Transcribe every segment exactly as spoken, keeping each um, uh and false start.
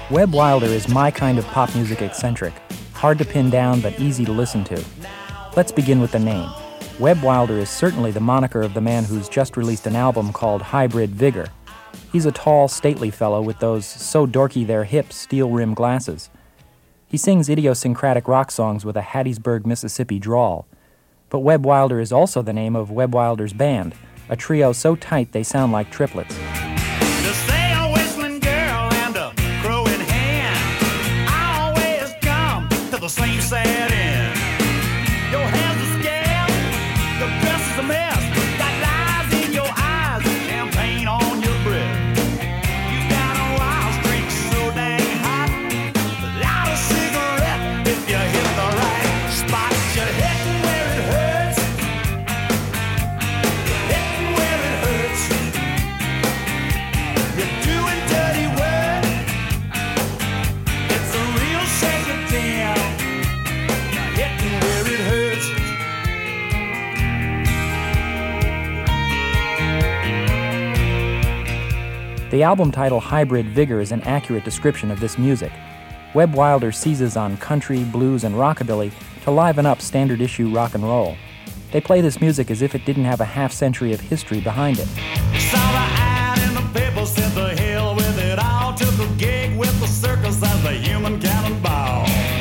Webb Wilder is my kind of pop music eccentric, hard to pin down but easy to listen to. Let's begin with the name. Webb Wilder is certainly the moniker of the man who's just released an album called Hybrid Vigor. He's a tall, stately fellow with those so dorky they're hip steel-rimmed glasses. He sings idiosyncratic rock songs with a Hattiesburg, Mississippi drawl. But Webb Wilder is also the name of Webb Wilder's band, a trio so tight they sound like triplets. The same sad end. Your hands are scared, your dress is a mess. Got lies in your eyes, champagne on your breath. You got a wild streak so dang hot. Light a cigarette if you hit the right spot. You're hitting where it hurts. You're hitting where it hurts. You're doing dirty work. It's a real shame of damn. The album title Hybrid Vigor is an accurate description of this music. Webb Wilder seizes on country, blues, and rockabilly to liven up standard issue rock and roll. They play this music as if it didn't have a half century of history behind it. Saw the ad in the paper, said the hell with it all. Took a gig with the circus as the human cannonball.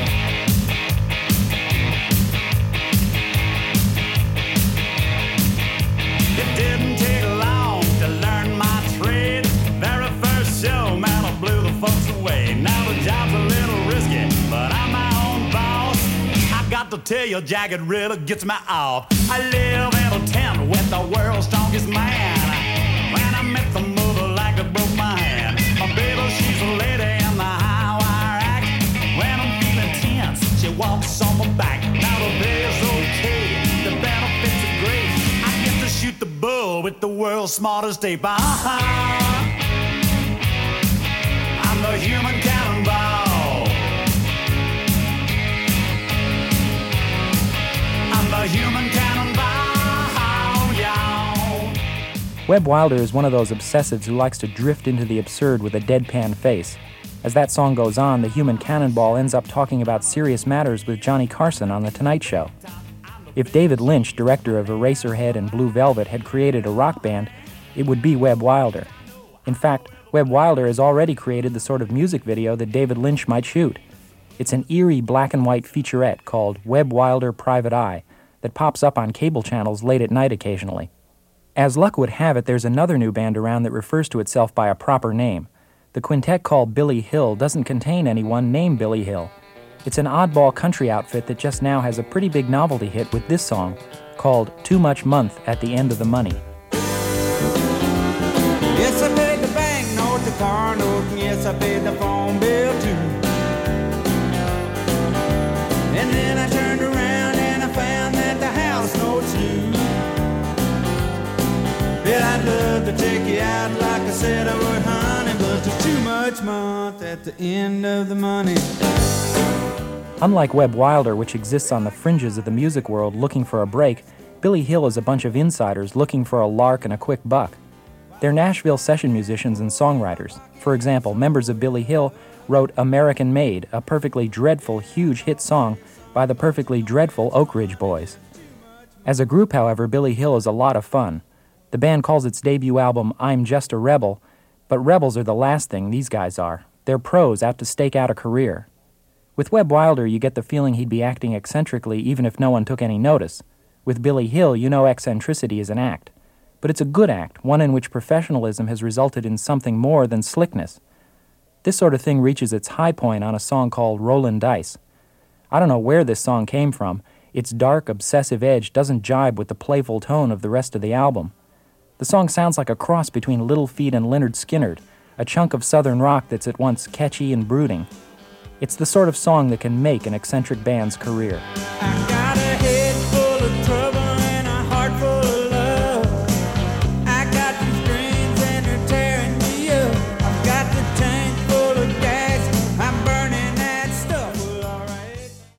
It didn't take long to learn my trade. Very first show, man, I blew the folks away. Now the job's a little risky, but I'm my own boss. I got to tell you, Jagged really gets me off. I live in a tent with the world's strongest man. When I met the mother like it broke my hand. My baby, she's a lady in the high wire act. When I'm feeling tense, she walks on my back. Now the pay's okay, the benefits are great. I get to shoot the bull with the world's smartest tape. Uh-huh. I'm the human cannonball. I'm the human cannonball, y'all. Webb Wilder is one of those obsessives who likes to drift into the absurd with a deadpan face. As that song goes on, the human cannonball ends up talking about serious matters with Johnny Carson on The Tonight Show. If David Lynch, director of Eraserhead and Blue Velvet, had created a rock band, it would be Webb Wilder. In fact, Webb Wilder has already created the sort of music video that David Lynch might shoot. It's an eerie black and white featurette called Webb Wilder Private Eye that pops up on cable channels late at night occasionally. As luck would have it, there's another new band around that refers to itself by a proper name. The quintet called Billy Hill doesn't contain anyone named Billy Hill. It's an oddball country outfit that just now has a pretty big novelty hit with this song called Too Much Month at the End of the Money. Yes, I paid the bank note, the car note, and yes, I paid the phone bill too. And then I turned around and I found that the house note's due. Well, I'd love to take you out like I said I would, honey, but there's too much month at the end of the money. Unlike Webb Wilder, which exists on the fringes of the music world looking for a break, Billy Hill is a bunch of insiders looking for a lark and a quick buck. They're Nashville session musicians and songwriters. For example, members of Billy Hill wrote American Made, a perfectly dreadful, huge hit song by the perfectly dreadful Oak Ridge Boys. As a group, however, Billy Hill is a lot of fun. The band calls its debut album I'm Just a Rebel, but rebels are the last thing these guys are. They're pros out to stake out a career. With Webb Wilder, you get the feeling he'd be acting eccentrically even if no one took any notice. With Billy Hill, you know eccentricity is an act. But it's a good act, one in which professionalism has resulted in something more than slickness. This sort of thing reaches its high point on a song called Rollin' Dice. I don't know where this song came from. Its dark, obsessive edge doesn't jibe with the playful tone of the rest of the album. The song sounds like a cross between Little Feat and Lynyrd Skynyrd, a chunk of southern rock that's at once catchy and brooding. It's the sort of song that can make an eccentric band's career. I